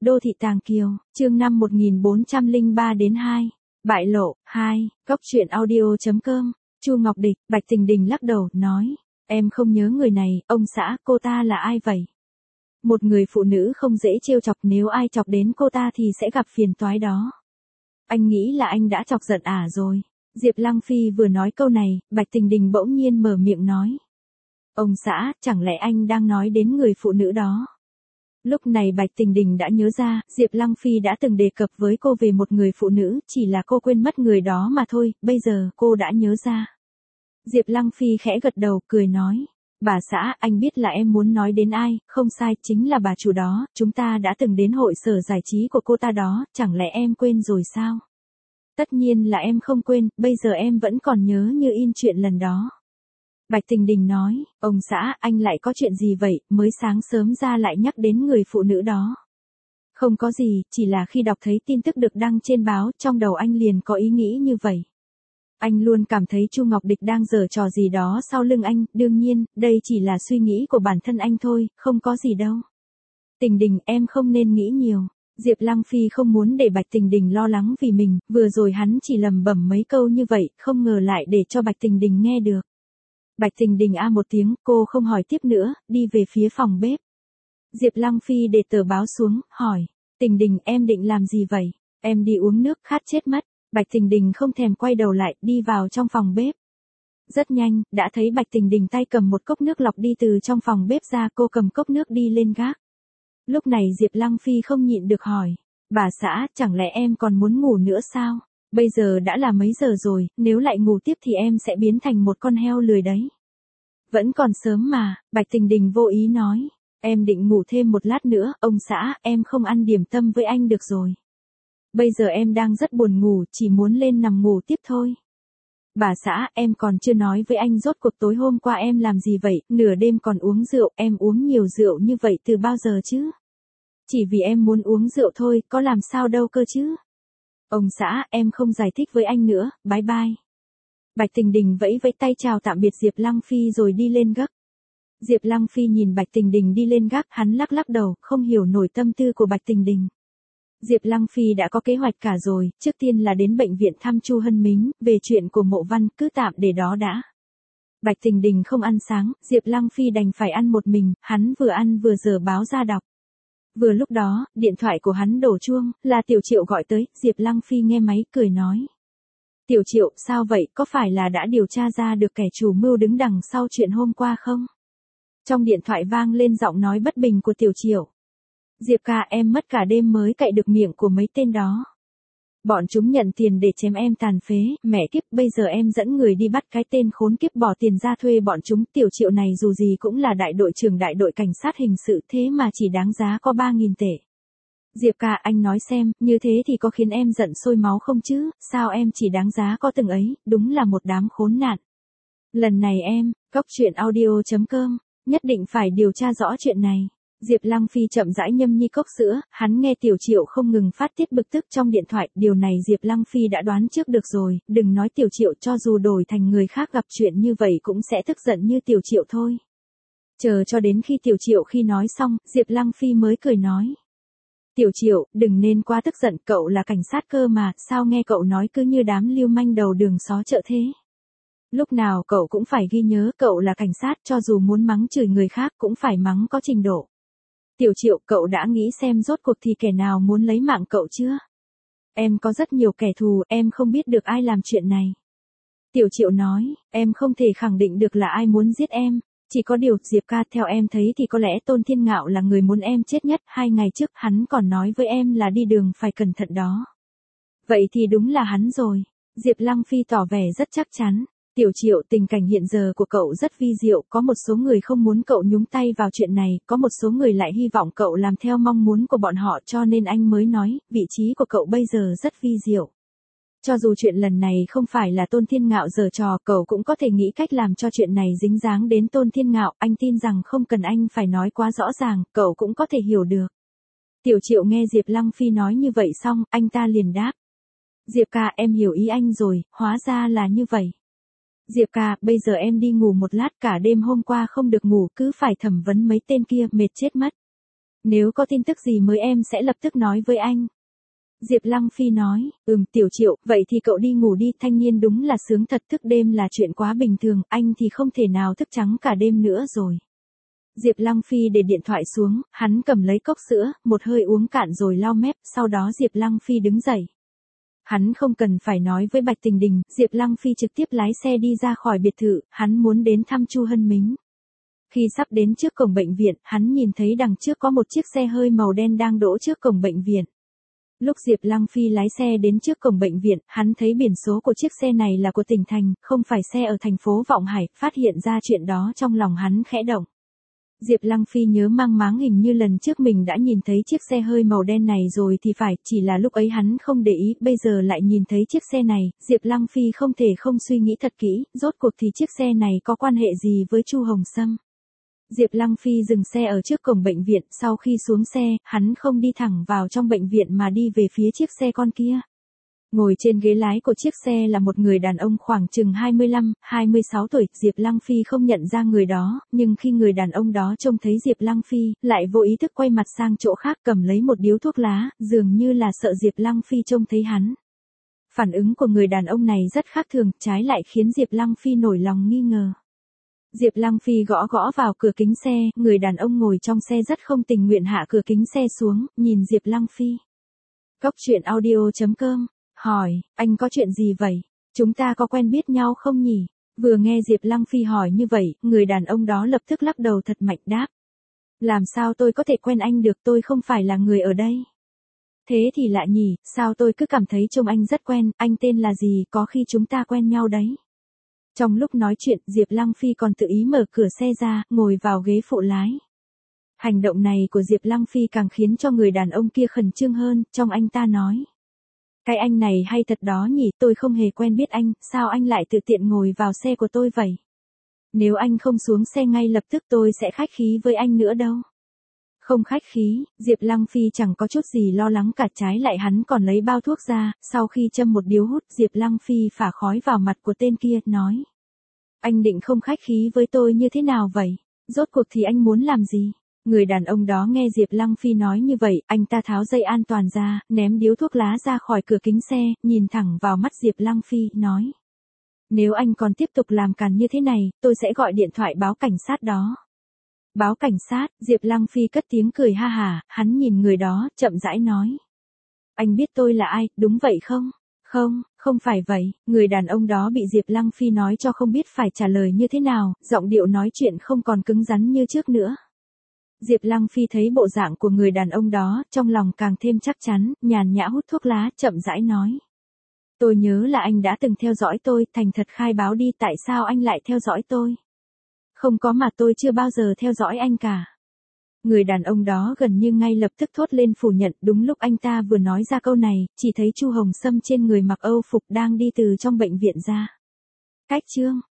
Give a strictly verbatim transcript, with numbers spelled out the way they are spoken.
Đô thị Tàng Kiều, chương năm một nghìn bốn trăm lẻ ba đến hai. Bại lộ, hai, góc truyện audio.com, Chu Ngọc Địch, Bạch Tình Đình lắc đầu, nói, em không nhớ người này, ông xã, cô ta là ai vậy? Một người phụ nữ không dễ trêu chọc, nếu ai chọc đến cô ta thì sẽ gặp phiền toái đó. Anh nghĩ là anh đã chọc giận ả rồi. Diệp Lăng Phi vừa nói câu này, Bạch Tình Đình bỗng nhiên mở miệng nói. Ông xã, chẳng lẽ anh đang nói đến người phụ nữ đó? Lúc này Bạch Tình Đình đã nhớ ra, Diệp Lăng Phi đã từng đề cập với cô về một người phụ nữ, chỉ là cô quên mất người đó mà thôi, bây giờ cô đã nhớ ra. Diệp Lăng Phi khẽ gật đầu, cười nói. Bà xã, anh biết là em muốn nói đến ai, không sai, chính là bà chủ đó, chúng ta đã từng đến hội sở giải trí của cô ta đó, chẳng lẽ em quên rồi sao? Tất nhiên là em không quên, bây giờ em vẫn còn nhớ như in chuyện lần đó. Bạch Tình Đình nói, ông xã, anh lại có chuyện gì vậy, mới sáng sớm ra lại nhắc đến người phụ nữ đó. Không có gì, chỉ là khi đọc thấy tin tức được đăng trên báo, trong đầu anh liền có ý nghĩ như vậy. Anh luôn cảm thấy Chu Ngọc Địch đang giở trò gì đó sau lưng anh, đương nhiên, đây chỉ là suy nghĩ của bản thân anh thôi, không có gì đâu. Tình Đình, em không nên nghĩ nhiều. Diệp Lăng Phi không muốn để Bạch Tình Đình lo lắng vì mình, vừa rồi hắn chỉ lẩm bẩm mấy câu như vậy, không ngờ lại để cho Bạch Tình Đình nghe được. Bạch Tình Đình a một tiếng, cô không hỏi tiếp nữa, đi về phía phòng bếp. Diệp Lăng Phi để tờ báo xuống, hỏi, Tình Đình, em định làm gì vậy? Em đi uống nước, khát chết mất. Bạch Tình Đình không thèm quay đầu lại, đi vào trong phòng bếp. Rất nhanh, đã thấy Bạch Tình Đình tay cầm một cốc nước lọc đi từ trong phòng bếp ra, cô cầm cốc nước đi lên gác. Lúc này Diệp Lăng Phi không nhịn được hỏi, bà xã, chẳng lẽ em còn muốn ngủ nữa sao? Bây giờ đã là mấy giờ rồi, nếu lại ngủ tiếp thì em sẽ biến thành một con heo lười đấy. Vẫn còn sớm mà, Bạch Tình Đình vô ý nói, em định ngủ thêm một lát nữa, ông xã, em không ăn điểm tâm với anh được rồi. Bây giờ em đang rất buồn ngủ, chỉ muốn lên nằm ngủ tiếp thôi. Bà xã, em còn chưa nói với anh rốt cuộc tối hôm qua em làm gì vậy, nửa đêm còn uống rượu, em uống nhiều rượu như vậy từ bao giờ chứ? Chỉ vì em muốn uống rượu thôi, có làm sao đâu cơ chứ? Ông xã, em không giải thích với anh nữa, bye bye. Bạch Tình Đình vẫy vẫy tay chào tạm biệt Diệp Lăng Phi rồi đi lên gác. Diệp Lăng Phi nhìn Bạch Tình Đình đi lên gác, hắn lắc lắc đầu, không hiểu nổi tâm tư của Bạch Tình Đình. Diệp Lăng Phi đã có kế hoạch cả rồi, trước tiên là đến bệnh viện thăm Chu Hân Mính, về chuyện của Mộ Văn, cứ tạm để đó đã. Bạch Tình Đình không ăn sáng, Diệp Lăng Phi đành phải ăn một mình, hắn vừa ăn vừa dở báo ra đọc. Vừa lúc đó, điện thoại của hắn đổ chuông, là Tiểu Triệu gọi tới, Diệp Lăng Phi nghe máy, cười nói. Tiểu Triệu, sao vậy, có phải là đã điều tra ra được kẻ chủ mưu đứng đằng sau chuyện hôm qua không? Trong điện thoại vang lên giọng nói bất bình của Tiểu Triệu. Diệp ca, em mất cả đêm mới cậy được miệng của mấy tên đó. Bọn chúng nhận tiền để chém em tàn phế, mẹ kiếp, bây giờ em dẫn người đi bắt cái tên khốn kiếp bỏ tiền ra thuê bọn chúng. Tiểu Triệu này dù gì cũng là đại đội trưởng đại đội cảnh sát hình sự, thế mà chỉ đáng giá có ba nghìn tệ. Diệp ca, anh nói xem, như thế thì có khiến em giận sôi máu không chứ, sao em chỉ đáng giá có từng ấy, đúng là một đám khốn nạn. Lần này em, góc truyện audio.com, nhất định phải điều tra rõ chuyện này. Diệp Lăng Phi chậm rãi nhâm nhi cốc sữa, hắn nghe Tiểu Triệu không ngừng phát tiết bực tức trong điện thoại, điều này Diệp Lăng Phi đã đoán trước được rồi, đừng nói Tiểu Triệu, cho dù đổi thành người khác gặp chuyện như vậy cũng sẽ tức giận như Tiểu Triệu thôi. Chờ cho đến khi Tiểu Triệu khi nói xong, Diệp Lăng Phi mới cười nói. Tiểu Triệu, đừng nên quá tức giận, cậu là cảnh sát cơ mà, sao nghe cậu nói cứ như đám lưu manh đầu đường xó chợ thế? Lúc nào cậu cũng phải ghi nhớ cậu là cảnh sát, cho dù muốn mắng chửi người khác cũng phải mắng có trình độ. Tiểu Triệu, cậu đã nghĩ xem rốt cuộc thì kẻ nào muốn lấy mạng cậu chưa? Em có rất nhiều kẻ thù, em không biết được ai làm chuyện này. Tiểu Triệu nói, em không thể khẳng định được là ai muốn giết em. Chỉ có điều, Diệp ca, theo em thấy thì có lẽ Tôn Thiên Ngạo là người muốn em chết nhất, hai ngày trước hắn còn nói với em là đi đường phải cẩn thận đó. Vậy thì đúng là hắn rồi. Diệp Lăng Phi tỏ vẻ rất chắc chắn. Tiểu Triệu, tình cảnh hiện giờ của cậu rất vi diệu, có một số người không muốn cậu nhúng tay vào chuyện này, có một số người lại hy vọng cậu làm theo mong muốn của bọn họ, cho nên anh mới nói, vị trí của cậu bây giờ rất vi diệu. Cho dù chuyện lần này không phải là Tôn Thiên Ngạo giở trò, cậu cũng có thể nghĩ cách làm cho chuyện này dính dáng đến Tôn Thiên Ngạo, anh tin rằng không cần anh phải nói quá rõ ràng, cậu cũng có thể hiểu được. Tiểu Triệu nghe Diệp Lăng Phi nói như vậy xong, anh ta liền đáp. Diệp ca, em hiểu ý anh rồi, hóa ra là như vậy. Diệp ca, bây giờ em đi ngủ một lát, cả đêm hôm qua không được ngủ, cứ phải thẩm vấn mấy tên kia, mệt chết mất. Nếu có tin tức gì mới em sẽ lập tức nói với anh. Diệp Lăng Phi nói, ừm Tiểu Triệu, vậy thì cậu đi ngủ đi, thanh niên đúng là sướng thật, thức đêm là chuyện quá bình thường, anh thì không thể nào thức trắng cả đêm nữa rồi. Diệp Lăng Phi để điện thoại xuống, hắn cầm lấy cốc sữa, một hơi uống cạn rồi lau mép, sau đó Diệp Lăng Phi đứng dậy. Hắn không cần phải nói với Bạch Tình Đình, Diệp Lăng Phi trực tiếp lái xe đi ra khỏi biệt thự, hắn muốn đến thăm Chu Hân Mính. Khi sắp đến trước cổng bệnh viện, hắn nhìn thấy đằng trước có một chiếc xe hơi màu đen đang đỗ trước cổng bệnh viện. Lúc Diệp Lăng Phi lái xe đến trước cổng bệnh viện, hắn thấy biển số của chiếc xe này là của tỉnh thành, không phải xe ở thành phố Vọng Hải, phát hiện ra chuyện đó trong lòng hắn khẽ động. Diệp Lăng Phi nhớ mang máng hình như lần trước mình đã nhìn thấy chiếc xe hơi màu đen này rồi thì phải, chỉ là lúc ấy hắn không để ý, bây giờ lại nhìn thấy chiếc xe này, Diệp Lăng Phi không thể không suy nghĩ thật kỹ, rốt cuộc thì chiếc xe này có quan hệ gì với Chu Hồng Sâm. Diệp Lăng Phi dừng xe ở trước cổng bệnh viện, sau khi xuống xe, hắn không đi thẳng vào trong bệnh viện mà đi về phía chiếc xe con kia. Ngồi trên ghế lái của chiếc xe là một người đàn ông khoảng chừng hai mươi lăm, hai mươi sáu tuổi, Diệp Lăng Phi không nhận ra người đó, nhưng khi người đàn ông đó trông thấy Diệp Lăng Phi, lại vô ý thức quay mặt sang chỗ khác cầm lấy một điếu thuốc lá, dường như là sợ Diệp Lăng Phi trông thấy hắn. Phản ứng của người đàn ông này rất khác thường, trái lại khiến Diệp Lăng Phi nổi lòng nghi ngờ. Diệp Lăng Phi gõ gõ vào cửa kính xe, người đàn ông ngồi trong xe rất không tình nguyện hạ cửa kính xe xuống, nhìn Diệp Lăng Phi. Cốc truyện audio chấm com hỏi, anh có chuyện gì vậy? Chúng ta có quen biết nhau không nhỉ? Vừa nghe Diệp Lăng Phi hỏi như vậy, người đàn ông đó lập tức lắc đầu thật mạnh đáp. Làm sao tôi có thể quen anh được, tôi không phải là người ở đây. Thế thì lạ nhỉ, sao tôi cứ cảm thấy trông anh rất quen, anh tên là gì, có khi chúng ta quen nhau đấy. Trong lúc nói chuyện, Diệp Lăng Phi còn tự ý mở cửa xe ra, ngồi vào ghế phụ lái. Hành động này của Diệp Lăng Phi càng khiến cho người đàn ông kia khẩn trương hơn, trong anh ta nói. Cái anh này hay thật đó nhỉ, tôi không hề quen biết anh, sao anh lại tự tiện ngồi vào xe của tôi vậy? Nếu anh không xuống xe ngay lập tức tôi sẽ khách khí với anh nữa đâu. Không khách khí, Diệp Lăng Phi chẳng có chút gì lo lắng cả, trái lại hắn còn lấy bao thuốc ra, sau khi châm một điếu hút, Diệp Lăng Phi phả khói vào mặt của tên kia, nói. Anh định không khách khí với tôi như thế nào vậy? Rốt cuộc thì anh muốn làm gì? Người đàn ông đó nghe Diệp Lăng Phi nói như vậy, anh ta tháo dây an toàn ra, ném điếu thuốc lá ra khỏi cửa kính xe, nhìn thẳng vào mắt Diệp Lăng Phi, nói. Nếu anh còn tiếp tục làm càn như thế này, tôi sẽ gọi điện thoại báo cảnh sát đó. Báo cảnh sát, Diệp Lăng Phi cất tiếng cười ha hả, hắn nhìn người đó, chậm rãi nói. Anh biết tôi là ai, đúng vậy không? Không, không phải vậy, người đàn ông đó bị Diệp Lăng Phi nói cho không biết phải trả lời như thế nào, giọng điệu nói chuyện không còn cứng rắn như trước nữa. Diệp Lăng Phi thấy bộ dạng của người đàn ông đó, trong lòng càng thêm chắc chắn, nhàn nhã hút thuốc lá, chậm rãi nói. Tôi nhớ là anh đã từng theo dõi tôi, thành thật khai báo đi, tại sao anh lại theo dõi tôi? Không có, mà tôi chưa bao giờ theo dõi anh cả. Người đàn ông đó gần như ngay lập tức thốt lên phủ nhận, đúng lúc anh ta vừa nói ra câu này, chỉ thấy Chu Hồng Sâm trên người mặc Âu phục đang đi từ trong bệnh viện ra. Cách chương